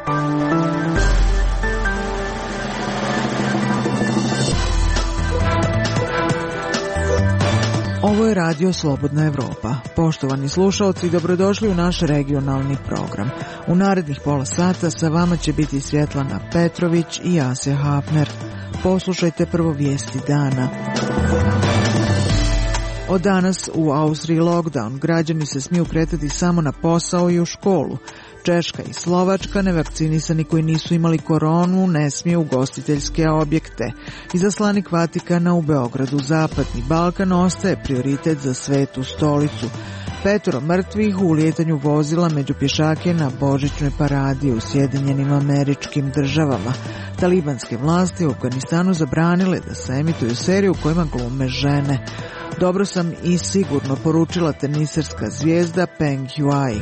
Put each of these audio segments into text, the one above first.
Ovo je Radio Slobodna Evropa. Poštovani slušalci, dobrodošli u naš regionalni program. U narednih pola sata sa vama će biti Svjetlana Petrović i Asja Hafner. Poslušajte prvo vijesti dana. Od danas u Austriji lockdown. Građani se smiju kretati samo na posao i u školu. Češka i Slovačka, nevakcinisani koji nisu imali koronu ne smiju ugostiteljske objekte. Izaslanik Vatikana u Beogradu. Zapadni Balkan ostaje prioritet za Svetu stolicu. 5 mrtvih u ulijetanju vozila među pješake na božićnoj paradi u Sjedinjenim Američkim Državama. Talibanske vlasti u Afganistanu zabranile da se emituju serije u kojima glume žene. Dobro sam i sigurno, poručila teniserska zvijezda Peng Shuai.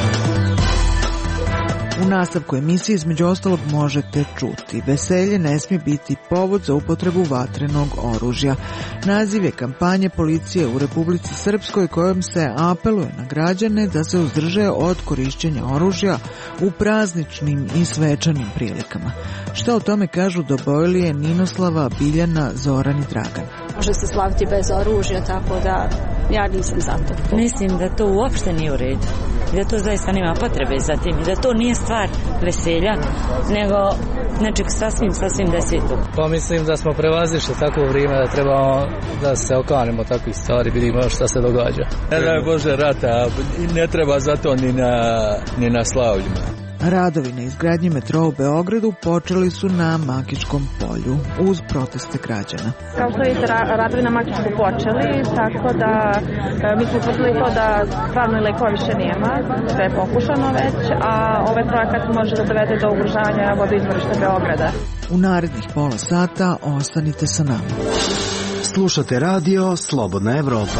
U nastavku emisije između ostalog možete čuti: veselje ne smije biti povod za upotrebu vatrenog oružja. Naziv je kampanje policije u Republici Srpskoj kojom se apeluje na građane da se uzdrže od korišćenja oružja u prazničnim i svečanim prilikama. Šta o tome kažu Dobojlije, Ninoslava, Biljana, Zoran i Dragan? Može se slaviti bez oružja, tako da ja nisam za to. Mislim da to uopšte nije u redu. I da to zaista nema potrebe za tim. I da to nije stvar veselja, nego nečeg sasvim desetog. Pa mislim da smo prevazišli takvo vrijeme da trebamo da se okanemo takvih stvari, vidimo šta se događa. Ne daj Bože rata, ne treba za to ni na slavljima. Radovi na izgradnji metroa u Beogradu počeli su na Makičkom polju uz proteste građana. Kao što vidite, radovi na Makičku počeli, tako da mi smo potvrdili to da stvarno lekova više nema, sve je pokušano već, a ovaj projekat može da dovede do ugrožavanja vodoizvorišta Beograda. U narednih pola sata ostanite sa nama. Slušate Radio Slobodna Evropa.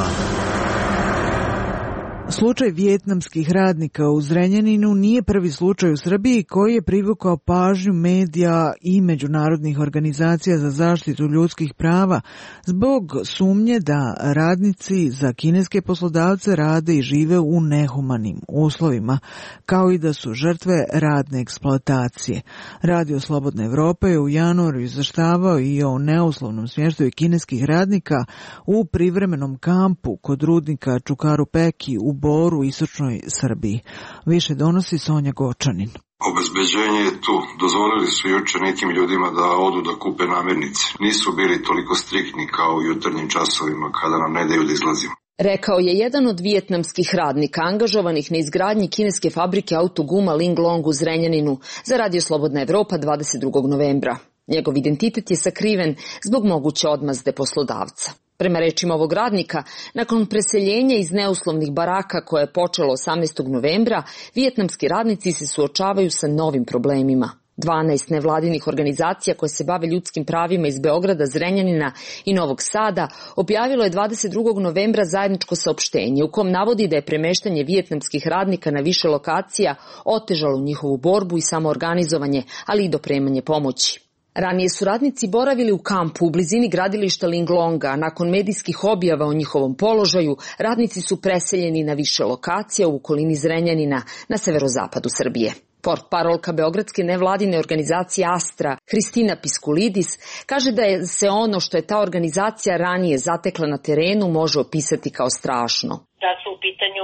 Slučaj vijetnamskih radnika u Zrenjaninu nije prvi slučaj u Srbiji koji je privukao pažnju medija i međunarodnih organizacija za zaštitu ljudskih prava zbog sumnje da radnici za kineske poslodavce rade i žive u nehumanim uslovima, kao i da su žrtve radne eksploatacije. Radio Slobodna Evropa je u januaru izveštavao i o neuslovnom smještaju kineskih radnika u privremenom kampu kod rudnika Čukaru Peki u Boru u istočnoj Srbiji. Više donosi Sonja Gočanin. Obezbeđenje je tu. Dozvolili su juče nekim ljudima da odu da kupe namirnice. Nisu bili toliko striktni kao u jutarnjim časovima kada nam ne daju da izlazimo. Rekao je jedan od vijetnamskih radnika angažovanih na izgradnji kineske fabrike autoguma Linglong u Zrenjaninu za Radio Slobodna Evropa 22. novembra. Njegov identitet je sakriven zbog moguće odmazde poslodavca. Prema rečima ovog radnika, nakon preseljenja iz neuslovnih baraka koje je počelo 18. novembra, vijetnamski radnici se suočavaju sa novim problemima. 12 nevladinih organizacija koje se bave ljudskim pravima iz Beograda, Zrenjanina i Novog Sada objavilo je 22. novembra zajedničko saopštenje u kom navodi da je premeštanje vijetnamskih radnika na više lokacija otežalo njihovu borbu i samoorganizovanje, ali i dopremanje pomoći. Ranije su radnici boravili u kampu u blizini gradilišta Linglonga, a nakon medijskih objava o njihovom položaju, radnici su preseljeni na više lokacija u okolini Zrenjanina na severozapadu Srbije. Portparolka beogradske nevladine organizacije Astra, Hristina Piskulidis, kaže da se ono što je ta organizacija ranije zatekla na terenu može opisati kao strašno. Da su u pitanju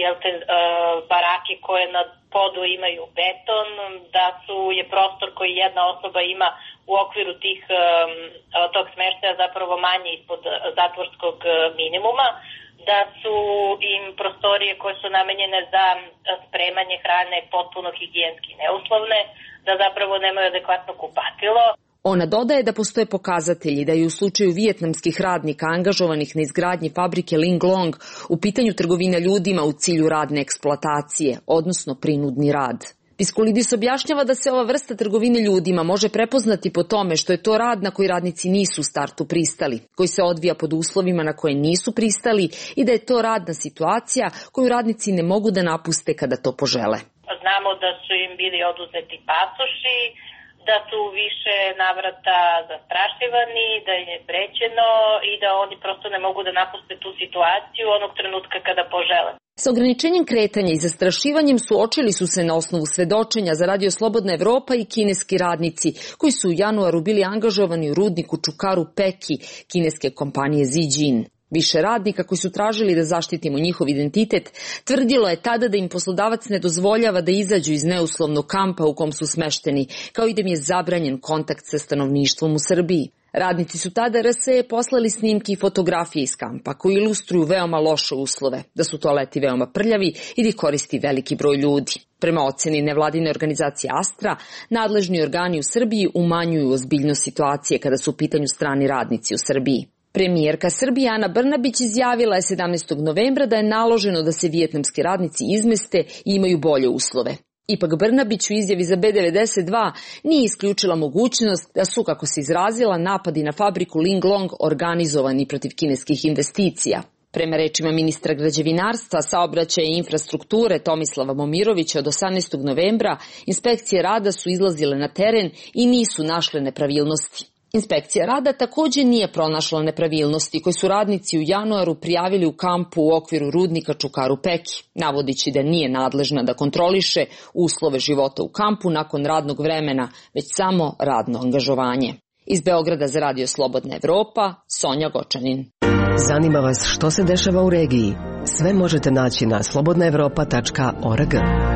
barake koje na podu imaju beton, da je prostor koji jedna osoba ima u okviru tog smještaja zapravo manje ispod zatvorskog minimuma, da su im prostorije koje su namenjene za spremanje hrane potpuno higijenski neuslovne, da zapravo nemaju adekvatno kupatilo. Ona dodaje da postoje pokazatelji da je u slučaju vijetnamskih radnika angažovanih na izgradnji fabrike Linglong u pitanju trgovina ljudima u cilju radne eksploatacije, odnosno prinudni rad. Piskulidis objašnjava da se ova vrsta trgovine ljudima može prepoznati po tome što je to rad na koji radnici nisu u startu pristali, koji se odvija pod uslovima na koje nisu pristali i da je to radna situacija koju radnici ne mogu da napuste kada to požele. Znamo da su im bili oduzeti pasoši, da su više navrata zastrašivani, da im je prećeno i da oni prosto ne mogu da napuste tu situaciju onog trenutka kada požele. Sa ograničenjem kretanja i zastrašivanjem suočili su se na osnovu svedočenja za Radio Slobodna Evropa i kineski radnici koji su u januaru bili angažovani u rudniku Čukaru Peki kineske kompanije Zijin. Više radnika koji su tražili da zaštitimo njihov identitet tvrdilo je tada da im poslodavac ne dozvoljava da izađu iz neuslovnog kampa u kom su smešteni, kao i da im je zabranjen kontakt sa stanovništvom u Srbiji. Radnici su tada RSE poslali snimke i fotografije iz kampa koji ilustruju veoma loše uslove, da su toaleti veoma prljavi i da ih koristi veliki broj ljudi. Prema oceni nevladine organizacije Astra, nadležni organi u Srbiji umanjuju ozbiljnost situacije kada su u pitanju strani radnici u Srbiji. Premijerka Srbije Ana Brnabić izjavila je 17. novembra da je naloženo da se vijetnamski radnici izmeste i imaju bolje uslove. Ipak Brnabić u izjavi za B92 nije isključila mogućnost da su, kako se izrazila, napadi na fabriku Linglong organizovani protiv kineskih investicija. Prema rečima ministra građevinarstva, saobraćaja i infrastrukture Tomislava Momirovića od 18. novembra, inspekcije rada su izlazile na teren i nisu našle nepravilnosti. Inspekcija rada takođe nije pronašla nepravilnosti koje su radnici u januaru prijavili u kampu u okviru rudnika Čukaru Peki, navodići da nije nadležna da kontroliše uslove života u kampu nakon radnog vremena, već samo radno angažovanje. Iz Beograda za Radio Slobodna Evropa, Sonja Gočanin. Zanima vas što se dešava u regiji? Sve možete naći na slobodnaevropa.org.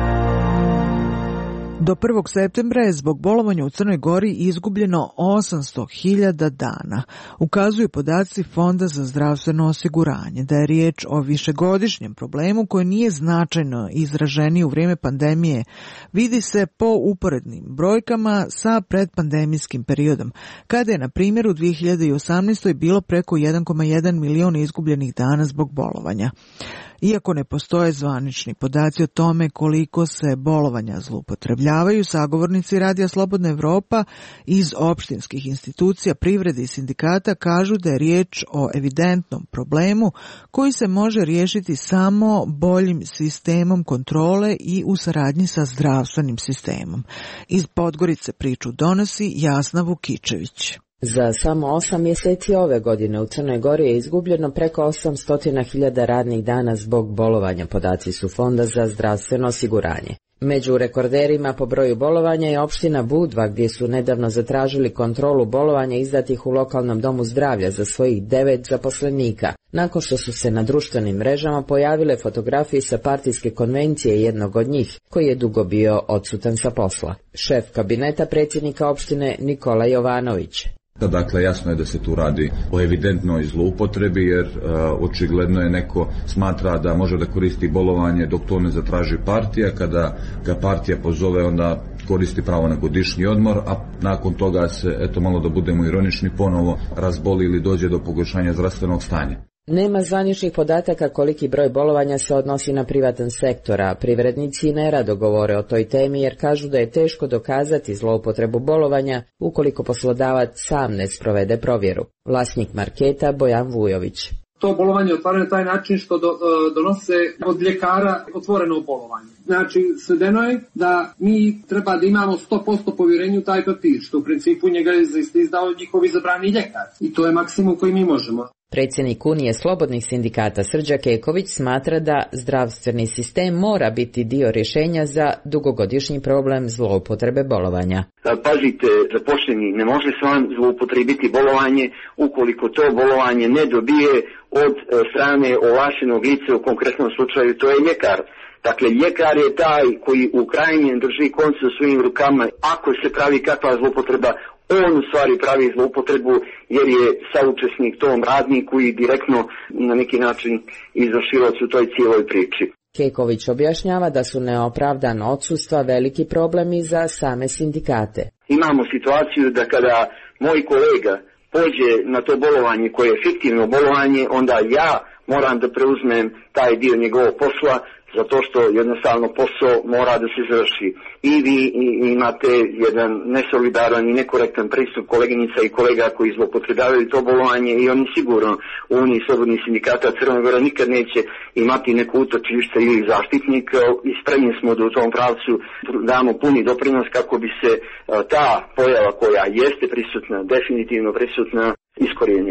Do 1. septembra je zbog bolovanja u Crnoj Gori izgubljeno 800.000 dana. Ukazuju podaci Fonda za zdravstveno osiguranje da je riječ o višegodišnjem problemu koji nije značajno izraženiji u vrijeme pandemije. Vidi se po uporednim brojkama sa predpandemijskim periodom, kada je, na primjer, u 2018. bilo preko 1,1 milion izgubljenih dana zbog bolovanja. Iako ne postoje zvanični podaci o tome koliko se bolovanja zloupotrebljavaju, sagovornici Radija Slobodna Evropa iz opštinskih institucija, privrede i sindikata kažu da je riječ o evidentnom problemu koji se može riješiti samo boljim sistemom kontrole i u saradnji sa zdravstvenim sistemom. Iz Podgorice priču donosi Jasna Vukičević. Za samo 8 mjeseci ove godine u Crnoj Gori je izgubljeno preko 800.000 radnih dana zbog bolovanja, podaci su Fonda za zdravstveno osiguranje. Među rekorderima po broju bolovanja je opština Budva, gdje su nedavno zatražili kontrolu bolovanja izdatih u lokalnom domu zdravlja za svojih 9 zaposlenika, nakon što su se na društvenim mrežama pojavile fotografije sa partijske konvencije jednog od njih, koji je dugo bio odsutan sa posla. Šef kabineta predsjednika opštine Nikola Jovanović. Dakle, jasno je da se tu radi o evidentnoj zloupotrebi, jer očigledno je neko smatra da može da koristi bolovanje dok to ne zatraži partija. Kada ga partija pozove, onda koristi pravo na godišnji odmor, a nakon toga se, eto malo da budemo ironični, ponovo razboli ili dođe do pogoršanja zdravstvenog stanja. Nema zvaničnih podataka koliki broj bolovanja se odnosi na privatan sektor, a privrednici nerado govore o toj temi jer kažu da je teško dokazati zloupotrebu bolovanja ukoliko poslodavac sam ne sprovede provjeru. Vlasnik marketa Bojan Vujović. To bolovanje otvaraju na taj način što donose od ljekara otvoreno bolovanje. Znači, svedeno je da mi treba da imamo 100% povjerenje u taj papir, što u principu njega je izdao njihov izabrani ljekar. I to je maksimum koji mi možemo. Predsjednik Unije slobodnih sindikata Srđa Keković smatra da zdravstveni sistem mora biti dio rješenja za dugogodišnji problem zloupotrebe bolovanja. Pazite, zaposleni ne može sam zloupotrebiti bolovanje ukoliko to bolovanje ne dobije od strane ovlaštenog lica, u konkretnom slučaju to je ljekar. Dakle, ljekar je taj koji u krajnjem drži konce u svojim rukama. Ako se pravi kakva zloupotreba, on u stvari pravi zloupotrebu jer je saučesnik tom radniku i direktno na neki način izvršilac u toj cijeloj priči. Keković objašnjava da su neopravdana odsustva veliki problem i za same sindikate. Imamo situaciju da kada moj kolega pođe na to bolovanje koje je fiktivno bolovanje, onda ja moram da preuzmem taj dio njegovog posla, zato što jednostavno posao mora da se završi. I vi imate jedan nesolidaran i nekorektan pristup koleginica i kolega koji zloupotrebljavaju to bolovanje i oni sigurno u Uniji slobodnih sindikata Crne Gore nikad neće imati neku utočište ili zaštitnik i spremni smo da u tom pravcu damo puni doprinos kako bi se ta pojava koja jeste prisutna, definitivno prisutna, iskorijenila.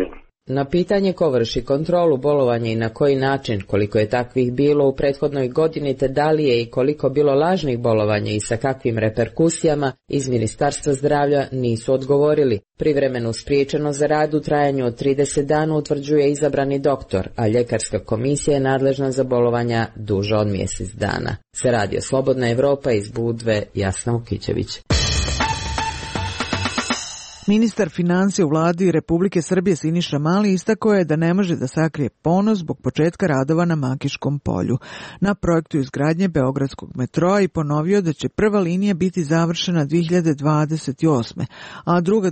Na pitanje ko vrši kontrolu bolovanja i na koji način, koliko je takvih bilo u prethodnoj godini te da li je i koliko bilo lažnih bolovanja i sa kakvim reperkusijama, iz Ministarstva zdravlja nisu odgovorili. Privremenu spriječenost za rad u trajanju od 30 dana utvrđuje izabrani doktor, a ljekarska komisija je nadležna za bolovanja duže od mjesec dana. Za Radio Slobodna Evropa iz Budve, Jasna Ukićević. Ministar financija u vladi Republike Srbije Siniša Mali istakao je da ne može da sakrije ponos zbog početka radova na Makiškom polju na projektu izgradnje Beogradskog metroa i ponovio da će prva linija biti završena 2028. a druga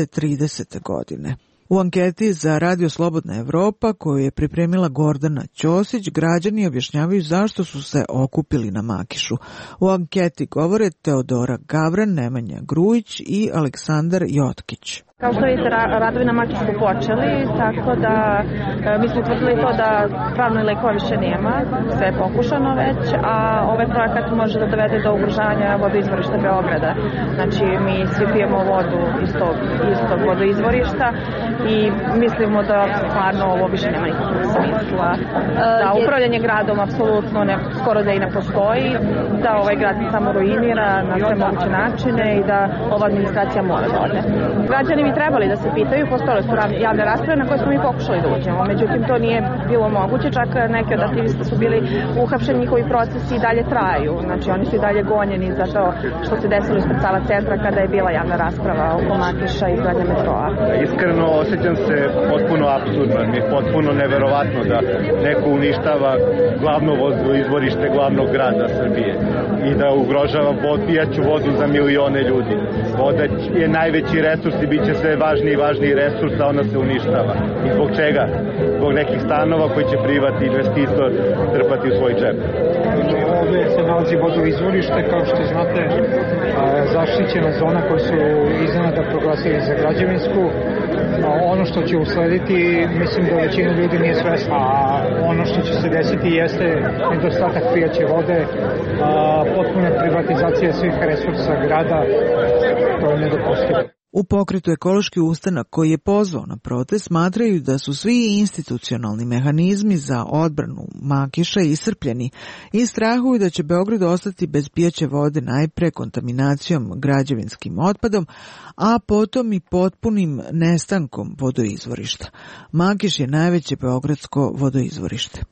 2030. godine. U anketi za Radio Slobodna Evropa, koju je pripremila Gordana Ćosić, građani objašnjavaju zašto su se okupili na Makišu. U anketi govore Teodora Gavran, Nemanja Grujić i Aleksandar Jotkić. Kao što vidite, radovi na Makišu su počeli, tako da mi smo utvrdili to da pravnoj lekova više nema, sve je pokušano već, a ovaj projekat može da dovede do ugrožavanja vodoizvorišta Beograda. Znači, mi svi pijemo vodu iz tog vodoizvorišta i mislimo da stvarno ovo više nema nikakvog smisla. Da upravljanje gradom apsolutno skoro da i ne postoji, da ovaj grad samo ruinira na sve moguće načine i da ova administracija mora da ode. Građani bi trebali da se pitaju, postojale su javne rasprave na koje smo mi pokušali da uđemo, međutim to nije bilo moguće, čak neki od aktivista su bili uhapšeni, njihovi procesi i dalje traju, znači oni su i dalje gonjeni za to što se desilo ispred Sava centra kada je bila javna rasprava oko Makiša i izgradnje metroa. Iskreno osjećam se potpuno apsurdno, mi je potpuno neverovatno da neko uništava glavno izvorište glavnog grada Srbije i da ugrožava pijaću vodu za milione ljudi. Voda je najveći resurs i bit će sve važniji i važniji resurs, a ona se uništava. I zbog čega? Zbog nekih stanova koji će privatni investitor trpati u svoj džep. Ovdje se nalazi vodoizvorište, kao što znate, zaštićena zona koju su iznenada proglasili za građevinsku. Ono što će uslediti, mislim da većina ljudi nije svesna, a ono što će se desiti jeste nedostatak pijaće vode, potpuna privatizacija svih resursa grada, to je nedopustivo. U pokretu Ekološki ustanak koji je pozvao na protest smatraju da su svi institucionalni mehanizmi za odbranu Makiša iscrpljeni i strahuju da će Beograd ostati bez pijaće vode najpre kontaminacijom građevinskim otpadom, a potom i potpunim nestankom vodoizvorišta. Makiš je najveće beogradsko vodoizvorište.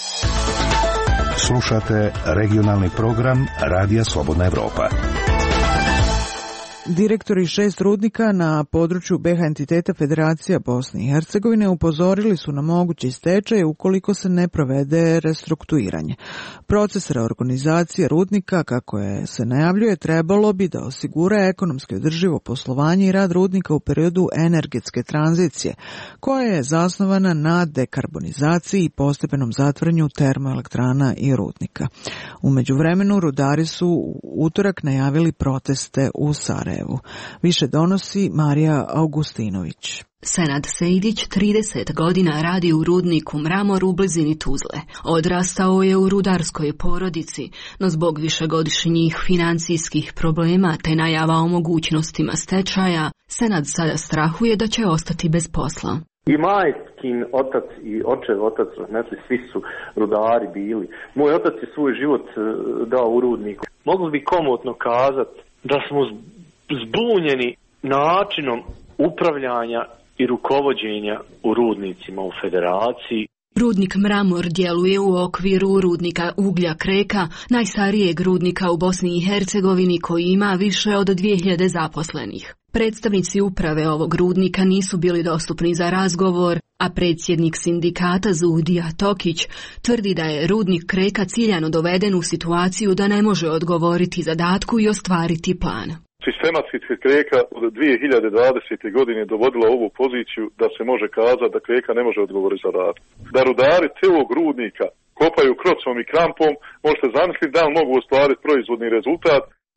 Slušate regionalni program Radija Slobodna Evropa. Direktori 6 rudnika na području BiH entiteta Federacija Bosne i Hercegovine upozorili su na moguće stečaje ukoliko se ne provede restrukturiranje. Proces reorganizacije rudnika, kako se najavljuje, trebalo bi da osigura ekonomski održivo poslovanje i rad rudnika u periodu energetske tranzicije, koja je zasnovana na dekarbonizaciji i postepenom zatvaranju termoelektrana i rudnika. U međuvremenu rudari su u utorak najavili proteste u Sarajevu. Više donosi Marija Augustinović. Senad Sejdić 30 godina radi u rudniku Mramor u blizini Tuzle. Odrastao je u rudarskoj porodici, no zbog višegodišnjih financijskih problema te najava o mogućnostima stečaja, Senad sada strahuje da će ostati bez posla. I majkin otac i očev otac, znači svi su rudari bili. Moj otac je svoj život dao u rudniku. Mogli bi komotno kazati da smo zbunjeni načinom upravljanja i rukovođenja u rudnicima u Federaciji. Rudnik Mramor djeluje u okviru rudnika uglja Kreka, najstarijeg rudnika u Bosni i Hercegovini koji ima više od 2000 zaposlenih. Predstavnici uprave ovog rudnika nisu bili dostupni za razgovor, a predsjednik sindikata Zudija Tokić tvrdi da je rudnik Kreka ciljano doveden u situaciju da ne može odgovoriti zadatku i ostvariti plan. Sistematski Kreka od 2020. godine dovodila ovu poziciju da se može kazati da Kreka ne može odgovoriti zadatku. Da rudari celog rudnika kopaju krocom i krampom, možete zamisliti da li mogu ostvariti proizvodni rezultat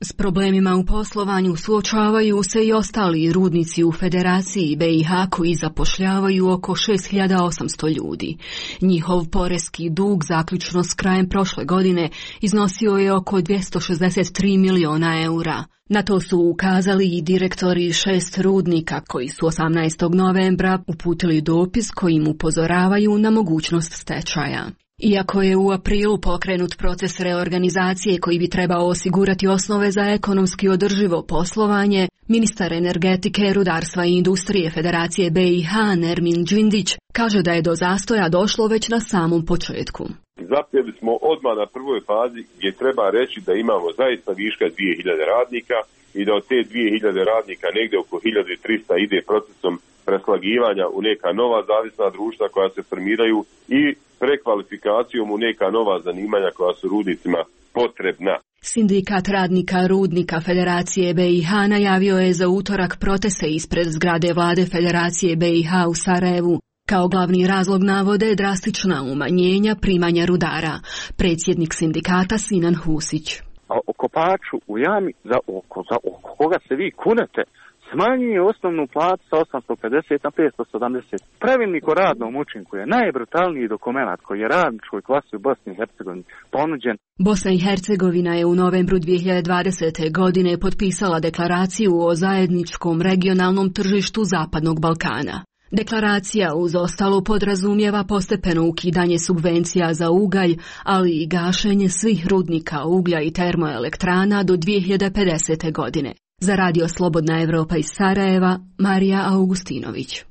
S problemima u poslovanju suočavaju se i ostali rudnici u Federaciji BiH koji zapošljavaju oko 6800 ljudi. Njihov poreski dug zaključno s krajem prošle godine iznosio je oko 263 miliona eura. Na to su ukazali i direktori 6 rudnika koji su 18. novembra uputili dopis kojim upozoravaju na mogućnost stečaja. Iako je u aprilu pokrenut proces reorganizacije koji bi trebao osigurati osnove za ekonomski održivo poslovanje, ministar energetike, rudarstva i industrije Federacije BiH Nermin Džindić kaže da je do zastoja došlo već na samom početku. Zapeli smo odmah na prvoj fazi gdje treba reći da imamo zaista viška 2000 radnika i da od te 2000 radnika negdje oko 1300 ide procesom preslagivanja u neka nova zavisna društva koja se formiraju i prekvalifikacijom u neka nova zanimanja koja su rudnicima potrebna. Sindikat radnika rudnika Federacije BiH najavio je za utorak proteste ispred zgrade vlade Federacije BiH u Sarajevu. Kao glavni razlog navode drastična umanjenja primanja rudara. Predsjednik sindikata Sinan Husić. A o kopaču u jami za oko koga se vi kunete smanjuje osnovnu platu sa 850 na 570. Pravilnik o radnom učinku je najbrutalniji dokument koji je radničkoj klasi u Bosni i Hercegovini ponuđen. Bosna i Hercegovina je u novembru 2020. godine potpisala deklaraciju o zajedničkom regionalnom tržištu Zapadnog Balkana. Deklaracija uz ostalo podrazumijeva postepeno ukidanje subvencija za ugalj, ali i gašenje svih rudnika uglja i termoelektrana do 2050. godine. Za Radio Slobodna Evropa iz Sarajeva, Marija Augustinović.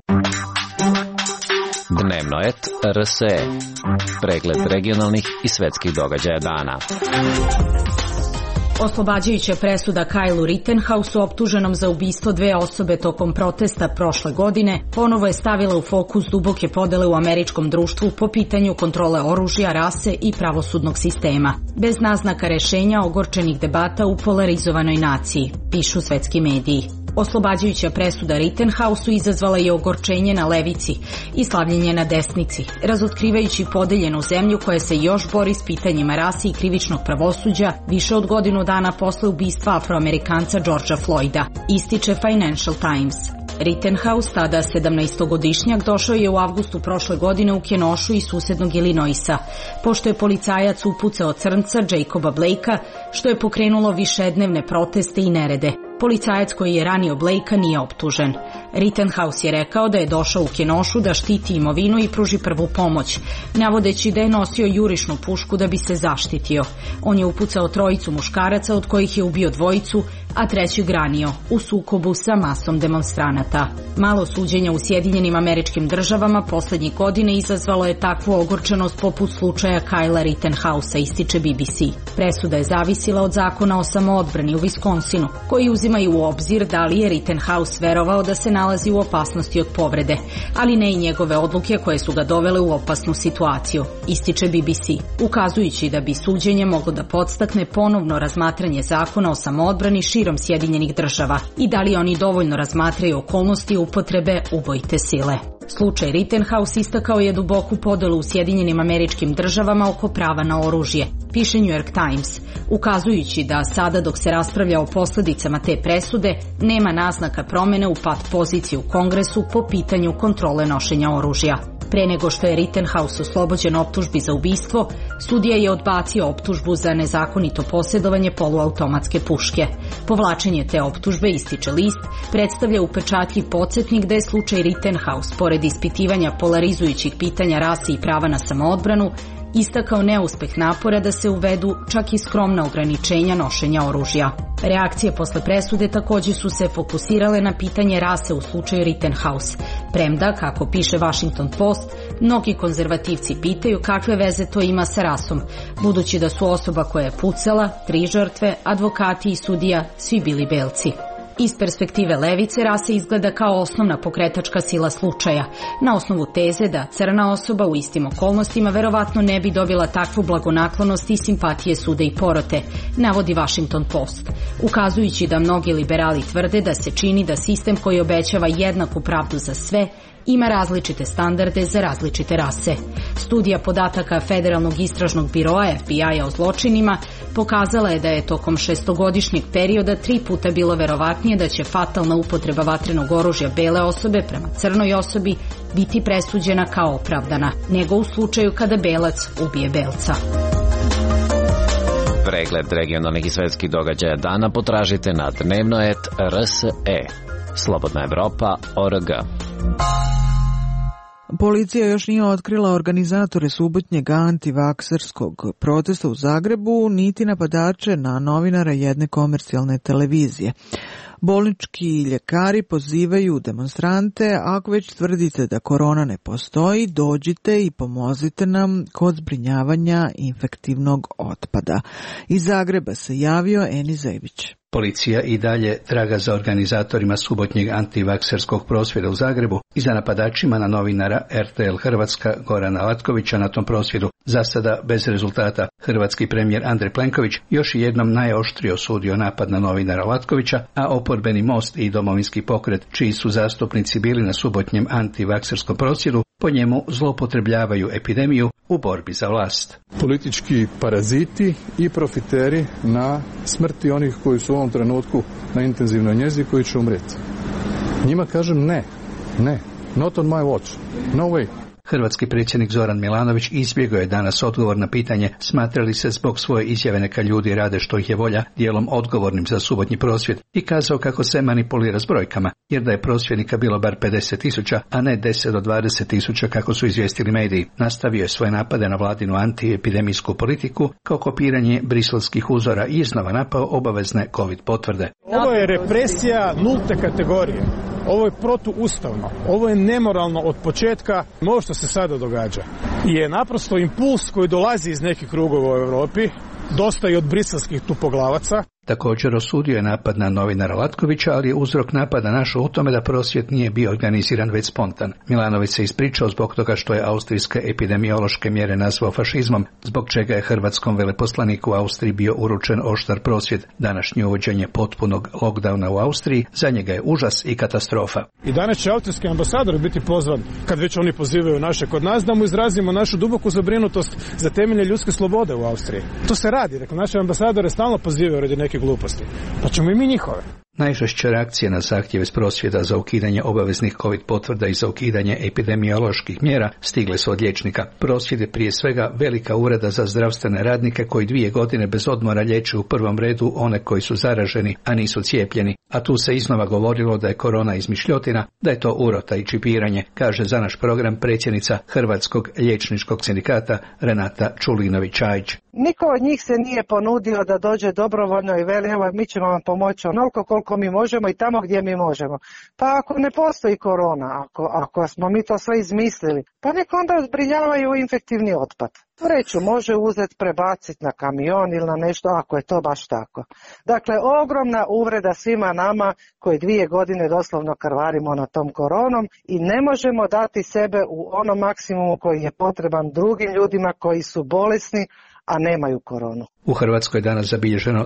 Dnevno et RSE. Pregled regionalnih i svetskih događaja dana. Oslobađajuća presuda Kyleu Rittenhousu, optuženom za ubistvo 2 osobe tokom protesta prošle godine, ponovo je stavila u fokus duboke podele u američkom društvu po pitanju kontrole oružja, rase i pravosudnog sistema. Bez naznaka rešenja ogorčenih debata u polarizovanoj naciji, pišu svetski mediji. Oslobađajuća presuda Rittenhousu izazvala je ogorčenje na levici i slavljenje na desnici, razotkrivajući podeljenu zemlju koja se još bori s pitanjima rase i krivičnog pravosuđa više od godinu dana posle ubistva Afroamerikanca Georgea Floyda, ističe Financial Times. Rittenhouse, tada 17-godišnjak, došao je u avgustu prošle godine u Kenošu iz susednog Illinoisa, pošto je policajac upucao crnca Jacoba Blakea, što je pokrenulo višednevne proteste i nerede. Policajac koji je ranio Blakea nije optužen. Rittenhouse je rekao da je došao u Kenošu da štiti imovinu i pruži prvu pomoć, navodeći da je nosio jurišnu pušku da bi se zaštitio. On je upucao 3 muškaraca, od kojih je ubio 2, a 3 ranio u sukobu sa masom demonstranata. Malo suđenja u Sjedinjenim Američkim Državama poslednjih godina izazvalo je takvu ogorčenost poput slučaja Kylea Rittenhousa, ističe BBC. Presuda je zavisila od zakona o samoodbrani u Wisconsinu, koji uzimaju u obzir da li je Rittenhouse verovao da se nalazi u opasnosti od povrede, ali ne i njegove odluke koje su ga dovele u opasnu situaciju, ističe BBC, ukazujući da bi suđenje moglo da podstakne ponovno razmatranje zakona o samoodbrani širom Sjedinjenih Država i da li oni dovoljno razmatraju okolnosti upotrebe ubojite sile. Slučaj Rittenhouse istakao je duboku podelu u Sjedinjenim Američkim Državama oko prava na oružje, piše New York Times, ukazujući da sada dok se raspravlja o posledicama te presude nema naznaka promene u pat poziciji u Kongresu po pitanju kontrole nošenja oružja. Pre nego što je Rittenhouse oslobođen optužbi za ubistvo, sudija je odbacio optužbu za nezakonito posjedovanje poluautomatske puške. Povlačenje te optužbe, ističe list, predstavlja upečatljiv podsjetnik da je slučaj Rittenhouse, pored ispitivanja polarizujućih pitanja rase i prava na samoodbranu, istakao neuspeh napora da se uvedu čak i skromna ograničenja nošenja oružja. Reakcije posle presude također su se fokusirale na pitanje rase u slučaju Rittenhouse, premda, kako piše Washington Post, mnogi konzervativci pitaju kakve veze to ima sa rasom, budući da su osoba koja je pucala, 3 žrtve, advokati i sudija svi bili belci. Iz perspektive levice rasa izgleda kao osnovna pokretačka sila slučaja, na osnovu teze da crna osoba u istim okolnostima verovatno ne bi dobila takvu blagonaklonost i simpatije suda i porote, navodi Washington Post, ukazujući da mnogi liberali tvrde da se čini da sistem koji obećava jednaku pravdu za sve ima različite standarde za različite rase. Studija podataka Federalnog istražnog biroa FBI-a o zločinima pokazala je da je tokom 6-godišnjeg perioda 3 puta bilo verovatnije da će fatalna upotreba vatrenog oružja bele osobe prema crnoj osobi biti presuđena kao opravdana, nego u slučaju kada belac ubije belca. Pregled regionalnih i svetskih događaja dana potražite na dnevnoet.rse. Slobodna Evropa.org. Policija još nije otkrila organizatore subotnjeg antivakserskog protesta u Zagrebu, niti napadače na novinara jedne komercijalne televizije. Bolnički ljekari pozivaju demonstrante, ako već tvrdite da korona ne postoji, dođite i pomozite nam kod zbrinjavanja infektivnog otpada. Iz Zagreba se javio Eni Zebić. Policija i dalje traga za organizatorima subotnjeg antivakserskog prosvjeda u Zagrebu i za napadačima na novinara RTL Hrvatska Gorana Latkovića na tom prosvjedu. Za sada bez rezultata. Hrvatski premijer Andrej Plenković još jednom najoštrije osudio napad na novinara Latkovića, a oporbeni Most i Domovinski pokret, čiji su zastupnici bili na subotnjem antivakserskom prosvjedu, po njemu zloupotrebljavaju epidemiju u borbi za vlast. Politički paraziti i profiteri na smrti onih koji su u ovom trenutku na intenzivnoj njezi koji će umrijeti. Njima kažem ne, not on my watch, no way. Hrvatski predsjednik Zoran Milanović izbjegao je danas odgovor na pitanje smatra li se zbog svoje izjave neka ljudi rade što ih je volja dijelom odgovornim za subotnji prosvjed i kazao kako se manipulira s brojkama, jer da je prosvjednika bilo bar 50.000, a ne 10 do 20.000 kako su izvijestili mediji. Nastavio je svoje napade na vladinu antiepidemijsku politiku kao kopiranje briselskih uzora i iznova napao obavezne COVID potvrde. Ovo je represija nulte kategorije. Ovo je protuustavno, ovo je nemoralno od početka. Ovo što se sada događa je naprosto impuls koji dolazi iz nekih krugova u Europi, dosta i od briselskih tupoglavaca. Također osudio je napad na novinara Latkovića, ali je uzrok napada našao u tome da prosvjed nije bio organiziran već spontan. Milanović se ispričao zbog toga što je austrijske epidemiološke mjere nazvao fašizmom, zbog čega je hrvatskom veleposlaniku u Austriji bio uručen oštar prosvjed. Današnje uvođenje potpunog lockdowna u Austriji za njega je užas i katastrofa. I danas će austrijski ambasador biti pozvan, kad već oni pozivaju naše kod nas, da mu izrazimo našu duboku zabrinutost za temeljne ljudske slobode u Austriji. To se radi, dakle naše ambasadore stalno pozivaju radi neke gluposti, pa ćemo i mi njihove. Najžešće reakcije na zahtjeve s prosvjeda za ukidanje obaveznih COVID potvrda i za ukidanje epidemioloških mjera stigle su od liječnika. Prosvjed je prije svega velika uvreda za zdravstvene radnike koji 2 godine bez odmora liječe u prvom redu one koji su zaraženi, a nisu cijepljeni. A tu se iznova govorilo da je korona izmišljotina, da je to urota i čipiranje, kaže za naš program predsjednica Hrvatskog liječničkog sindikata Renata Čulinović-Čajić. Niko od njih se nije ponudio da dođe dobrovoljno i veli evo mi ćemo vam pomoći onoliko koliko mi možemo i tamo gdje mi možemo. Pa ako ne postoji korona, ako smo mi to sve izmislili, pa nek onda zbrinjavaju infektivni otpad. Vreću može uzeti, prebaciti na kamion ili na nešto ako je to baš tako. Dakle, ogromna uvreda svima nama koji 2 godine doslovno krvarimo na tom koronom i ne možemo dati sebe u onom maksimumu koji je potreban drugim ljudima koji su bolesni, a nemaju koronu. U Hrvatskoj je danas zabilježeno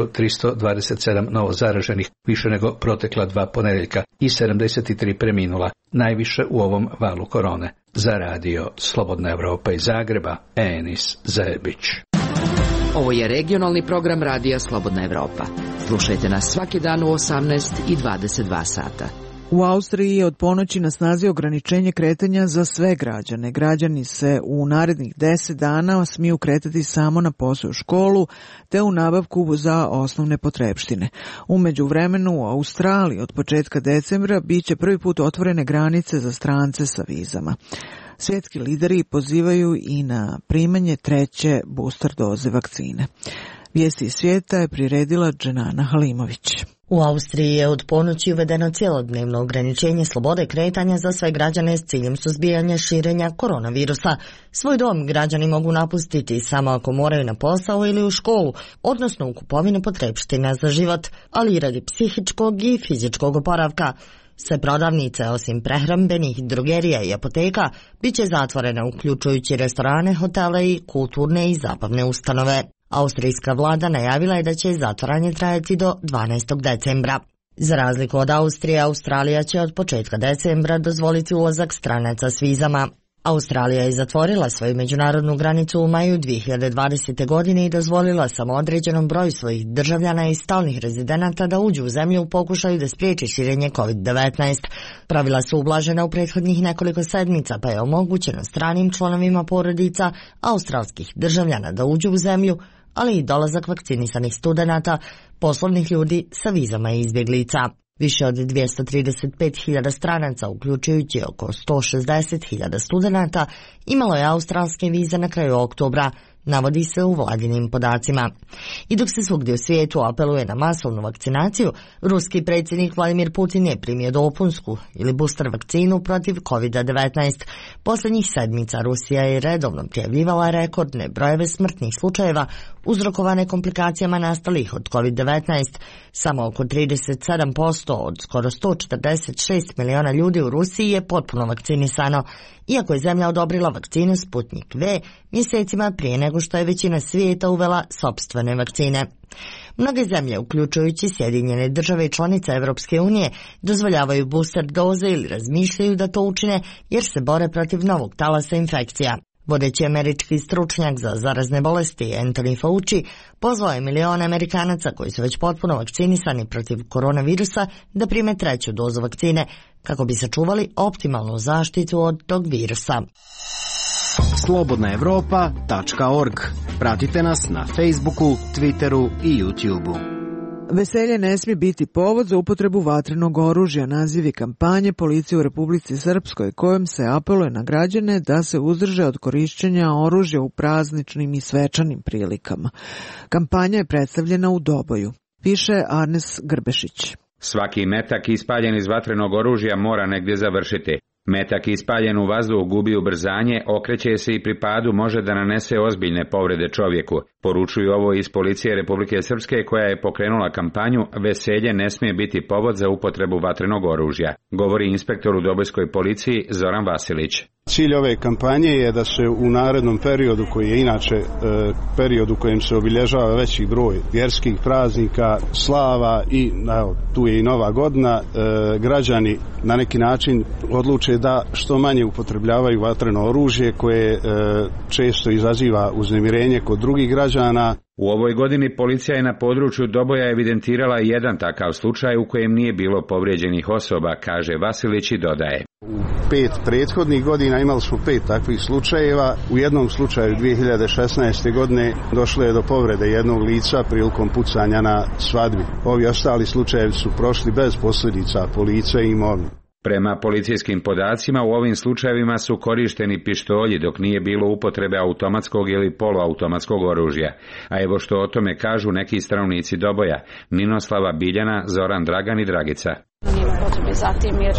1327 novo zaraženih, više nego protekla 2 ponedjeljka i 73 preminula, najviše u ovom valu korone. Za radio Slobodna Evropa iz Zagreba, Enis Zebić. Ovo je regionalni program radija Slobodna Evropa. Slušajte nas svaki dan u 18 i 22 sata. U Austriji je od ponoći na snazi ograničenje kretanja za sve građane. Građani se u narednih 10 dana smiju kretati samo na posao u školu te u nabavku za osnovne potrepštine. U međuvremenu u Australiji od početka decembra biće prvi put otvorene granice za strance sa vizama. Svjetski lideri pozivaju i na primanje 3. booster doze vakcine. Vijesti iz svijeta je priredila Dženana Halimović. U Austriji je od ponoći uvedeno cjelodnevno ograničenje slobode kretanja za sve građane s ciljem suzbijanja širenja koronavirusa. Svoj dom građani mogu napustiti samo ako moraju na posao ili u školu, odnosno u kupovinu potrepština za život, ali i radi psihičkog i fizičkog oporavka. Sve prodavnice, osim prehrambenih, drogerija i apoteka, bit će zatvorene, uključujući restorane, hotele i kulturne i zabavne ustanove. Austrijska vlada najavila je da će zatvaranje trajati do 12. decembra. Za razliku od Austrije, Australija će od početka decembra dozvoliti ulazak stranaca s vizama. Australija je zatvorila svoju međunarodnu granicu u maju 2020. godine i dozvolila samo određenom broju svojih državljana i stalnih rezidenata da uđu u zemlju u pokušaju da spriječi širenje COVID-19. Pravila su ublažena u prethodnih nekoliko sedmica, pa je omogućeno stranim članovima porodica australskih državljana da uđu u zemlju, ali i dolazak vakcinisanih studenata, poslovnih ljudi sa vizama i izbjeglica. Više od 235.000 stranaca, uključujući oko 160.000 studenata, imalo je australske vize na kraju oktobra, navodi se u vladinim podacima. I dok se svugdje u svijetu apeluje na masovnu vakcinaciju, ruski predsjednik Vladimir Putin je primio dopunsku ili booster vakcinu protiv COVID-19. Posljednjih sedmica Rusija je redovno prijavljivala rekordne brojeve smrtnih slučajeva uzrokovane komplikacijama nastalih od COVID-19. Samo oko 37% od skoro 146 miliona ljudi u Rusiji je potpuno vakcinisano, iako je zemlja odobrila vakcinu Sputnik V mjesecima prije nego što je većina svijeta uvela sopstvene vakcine. Mnoge zemlje, uključujući Sjedinjene Države i članice Europske unije, dozvoljavaju booster doze ili razmišljaju da to učine jer se bore protiv novog talasa infekcija. Vodeći američki stručnjak za zarazne bolesti Anthony Fauci pozvao je milione Amerikanaca koji su već potpuno vakcinisani protiv koronavirusa da prime treću dozu vakcine kako bi sačuvali optimalnu zaštitu od tog virusa. Slobodnaevropa.org. Pratite nas na Facebooku, Twitteru i YouTubeu. Veselje ne smije biti povod za upotrebu vatrenog oružja, nazivi kampanje policije u Republici Srpskoj, kojom se apeluje na građane da se uzdrže od korišćenja oružja u prazničnim i svečanim prilikama. Kampanja je predstavljena u Doboju, piše Arnes Grbešić. Svaki metak ispaljen iz vatrenog oružja mora negdje završiti. Metak ispaljen u vazduh gubi ubrzanje, okreće se i pri padu može da nanese ozbiljne povrede čovjeku. Poručuju ovo iz Policije Republike Srpske koja je pokrenula kampanju Veselje ne smije biti povod za upotrebu vatrenog oružja, govori inspektor u Dobojskoj policiji Zoran Vasilić. Cilj ove kampanje je da se u narednom periodu, koji je inače period u kojem se obilježava veći broj vjerskih praznika, slava i tu je i Nova godina, građani na neki način odluče da što manje upotrebljavaju vatreno oružje koje često izaziva uznemirenje kod drugih građana. U ovoj godini policija je na području Doboja evidentirala jedan takav slučaj u kojem nije bilo povrijeđenih osoba, kaže Vasilić i dodaje. U 5 prethodnih godina imali smo 5 takvih slučajeva. U jednom slučaju 2016. godine došlo je do povrede jednog lica prilikom pucanja na svadbi. Ovi ostali slučajevi su prošli bez posljedica po lice i imovinu. Prema policijskim podacima u ovim slučajevima su korišteni pištolji dok nije bilo upotrebe automatskog ili poluautomatskog oružja. A evo što o tome kažu neki stanovnici Doboja, Ninoslava Biljana, Zoran Dragan i Dragica. Nije potrebe za tim jer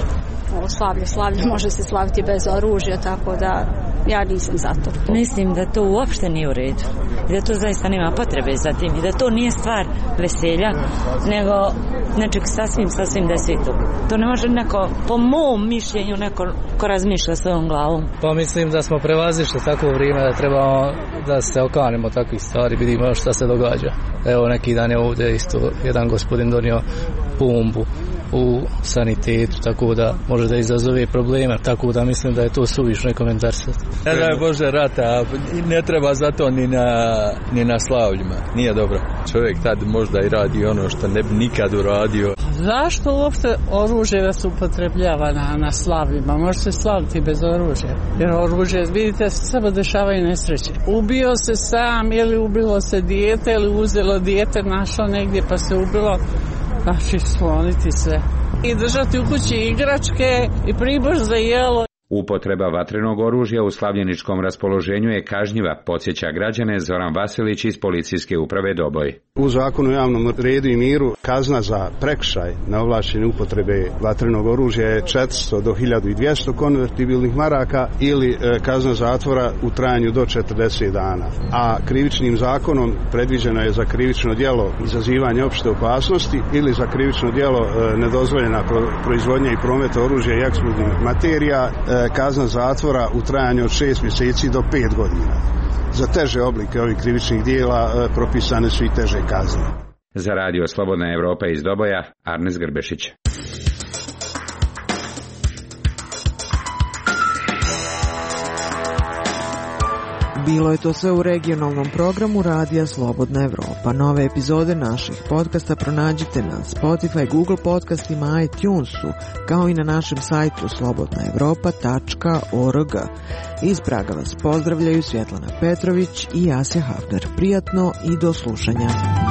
slavlje može se slaviti bez oružja, tako da ja nisam za to. Mislim da to uopšte nije u redu i da to zaista nema potrebe za tim i da to nije stvar veselja, nego nečeg sasvim desetog. To ne može neko, po mom mišljenju, neko ko razmišlja svojom glavom. Pa mislim da smo prevazišli takvo vrijeme da trebamo da se okanemo takvih stvari, vidimo šta se događa. Evo neki dan je ovdje isto jedan gospodin donio bombu u sanitetu, tako da može da izazove probleme, tako da mislim da je to suvišno komentarsat. Ne daj Bože rata, ne treba zato ni na slavljima, nije dobro. Čovjek tad možda i radi ono što ne bi nikad uradio. Zašto uopšte oružje da se upotrebljava na slavljima? Može se slaviti bez oružja. Jer oružje, vidite, samo dešavaju nesreće. Ubio se sam ili ubilo se dijete ili uzelo dijete, našlo negdje pa se ubilo. Znači, skloniti se i držati u kući igračke i pribor za jelo. Upotreba vatrenog oružja u slavljeničkom raspoloženju je kažnjiva, podsjeća građane Zoran Vasilić iz Policijske uprave Doboj. U Zakonu o javnom redu i miru kazna za prekršaj neovlaštene upotrebe vatrenog oružja je 400 do 1200 konvertibilnih maraka ili kazna zatvora u trajanju do 40 dana. A krivičnim zakonom predviđeno je za krivično djelo izazivanje opšte opasnosti ili za krivično djelo nedozvoljena proizvodnja i promet oružja i eksplozivnih materija kazna zatvora u trajanju od 6 mjeseci do 5 godina. Za teže oblike ovih krivičnih dijela propisane su i teže kazne. Za radio Slobodna Evropa iz Doboja, Arnes Grbešić. Bilo je to sve u regionalnom programu Radija Slobodna Evropa. Nove epizode naših podcasta pronađite na Spotify, Google podcastima, iTunesu, kao i na našem sajtu slobodnaevropa.org. Iz Praga vas pozdravljaju Svjetlana Petrović i Jasja Hafner. Prijatno i do slušanja.